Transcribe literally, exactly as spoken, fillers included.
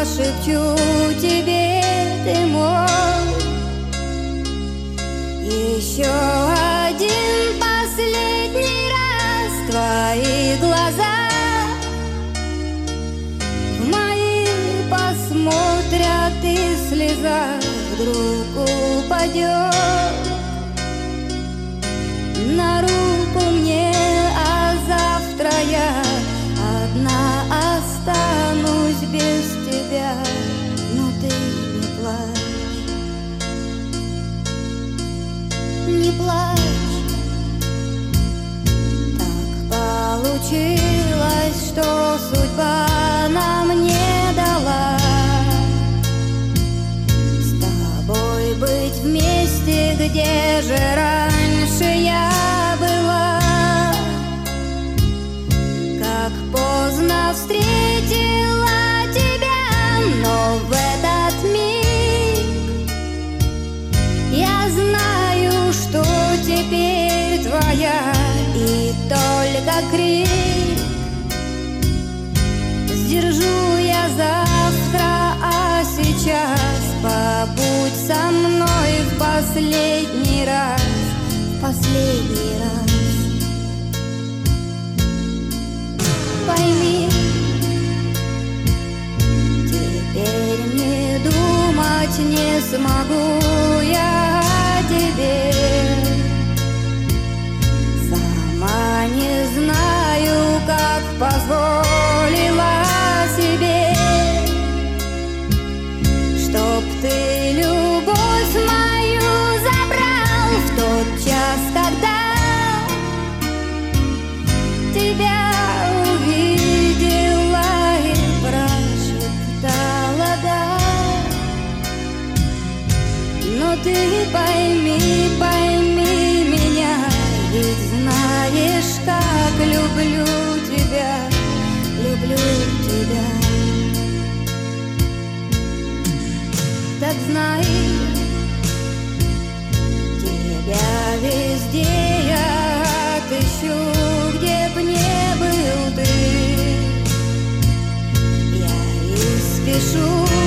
шепчу тебе, ты мой. Еще один последний раз твои глаза в мои посмотрят, и слеза вдруг упадет на руку мне, а завтра я одна останусь без тебя. Но ты не плачь, не плачь. Так получилось, что судьба нам не дала с тобой быть вместе, где же раньше я была. Как поздно встретила тебя, но в этот миг я знаю, что теперь твоя, и только крик сдержу я завтра, а сейчас побудь со мной в последний раз, в последний раз. Пойми, теперь не думать не смогу я о тебе. Сама не знаю, как позволила себе, чтоб ты любовь мою забрал в тот час, когда тебя увидела и прошептала да. Но ты пойми, пойми меня, ведь знаешь, как люблю тебя, люблю тебя. Так знай, тебя везде я отыщу, где б не был ты. Я и спешу